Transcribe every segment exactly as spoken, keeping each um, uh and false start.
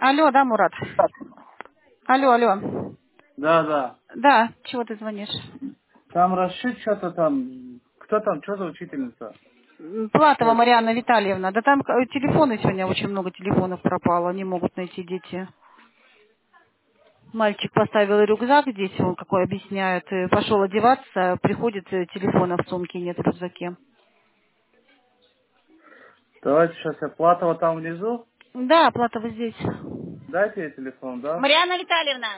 Алло, да, Мурат? Алло, алло. Да, да. Да, чего ты звонишь? Там расшит что-то там. Кто там, что за учительница? М, Платова Ой, Марьяна Витальевна. Да там э, телефоны сегодня, очень много телефонов пропало, не могут найти дети. Мальчик поставил рюкзак здесь, он какой объясняет, э, пошел одеваться, приходит, э, телефона в сумке нет в рюкзаке. давайте сейчас я Платова там внизу. Да, Платова здесь. Дайте ей телефон, да? Марьяна Витальевна.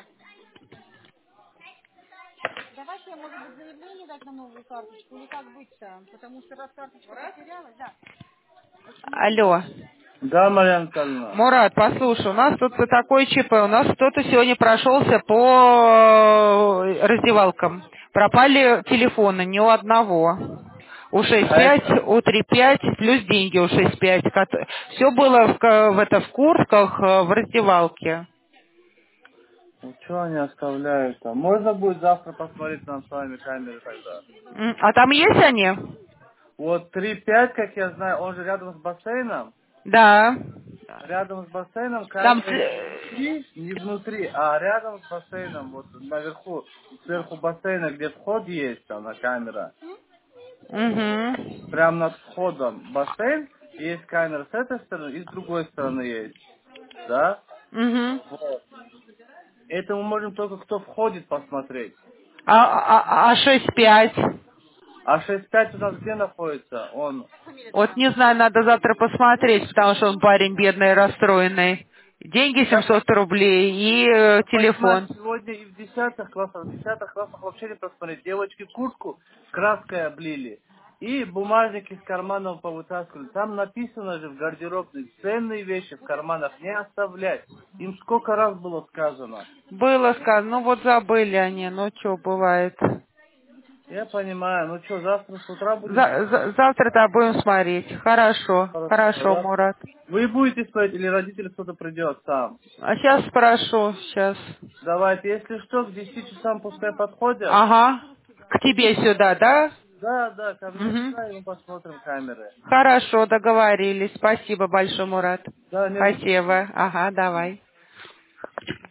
Давайте, может быть, заявление дать на новую карточку, или как быть-то? Потому что раз карточка потерялась, да. Алло. Да, Марьяна Витальевна. Мурат, послушай, у нас тут такой ЧП, у нас кто-то сегодня прошелся по э, раздевалкам. Пропали телефоны, ни у одного. У шесть А пять, это... у три пять, плюс деньги у шесть пять. Все было в, ка- в, это, в куртках, э, в раздевалке. Ну, что они оставляют там? Можно будет завтра посмотреть нам с вами камеры тогда? М, А там есть они? Вот три пять, как я знаю, он же рядом с бассейном. Да. Рядом с бассейном Там... камеры не э, внутри, не внутри, а рядом с бассейном, вот наверху, сверху бассейна, где вход есть, там, на камера. Мгм. Прямо над входом бассейн, и есть камера с этой стороны, и с другой стороны есть, да? Мгм. Вот. Это мы можем только кто входит посмотреть. А, а, а шесть пять? А шесть пять у нас где находится? Он. Вот не знаю, надо завтра посмотреть, потому что он парень бедный, расстроенный. Деньги Я, семьсот рублей и э, я понимаю, телефон. сегодня и в десятых классах, в десятых классах вообще не посмотреть. Девочки куртку краской облили. И бумажник из карманов повытаскивали. Там написано же в гардеробной, ценные вещи в карманах не оставлять. Им сколько раз было сказано. Было сказано, ну вот забыли они, ну что, бывает. Я понимаю. Ну что, завтра с утра будем За- смотреть? за- завтра-то будем смотреть. Хорошо, Хорошо. хорошо, Завтра. Мурат. Вы будете смотреть или родители кто-то придет сам? А сейчас спрошу, сейчас. Давайте, если что, к десяти часам пускай подходят. Ага. К тебе сюда, да? Да, да, ко мне Угу. сюда, и мы посмотрим камеры. Хорошо, договорились. Спасибо большое, Мурат. Да, не за что. Спасибо. Ага, давай.